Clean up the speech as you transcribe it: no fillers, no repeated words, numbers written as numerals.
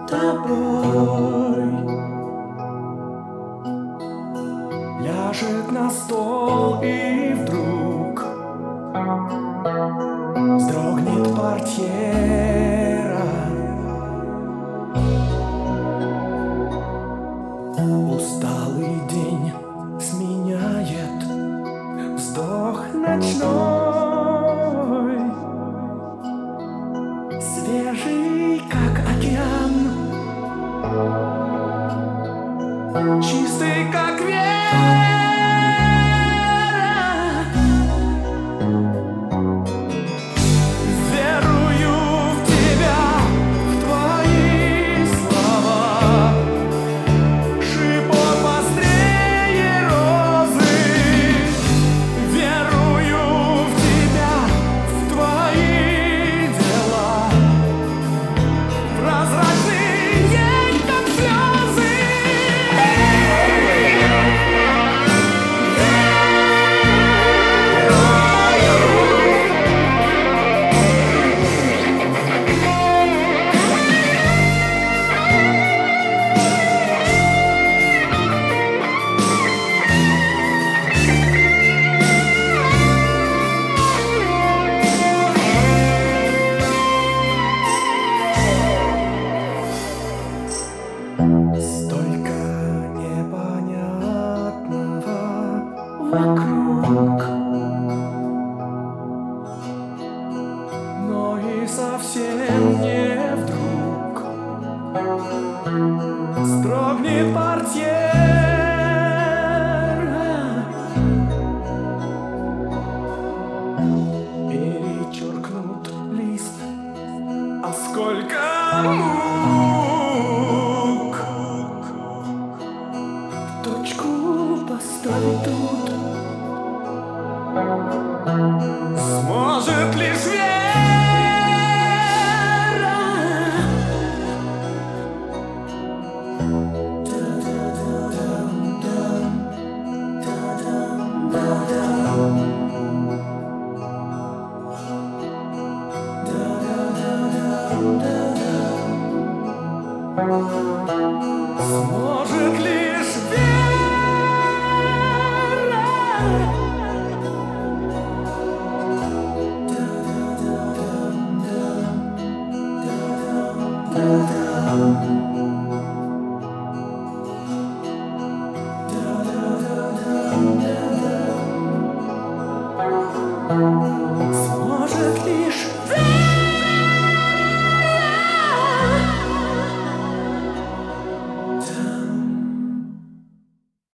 тобой ляжет на стол, и вдруг вздрогнет портьера. Усталый день сменяет вздох ночной, свежий, как океан, чистый, как вера. Верую в тебя, в твои слова, шипот быстрее розы. Верую в тебя, в твои дела, прозрачные, как слезы. Столько непонятного вокруг, но и совсем не вдруг строгнет портьера, перечеркнут лист, а сколько мук точку поставить тут сможет лишь вера. Сможет лишь вера.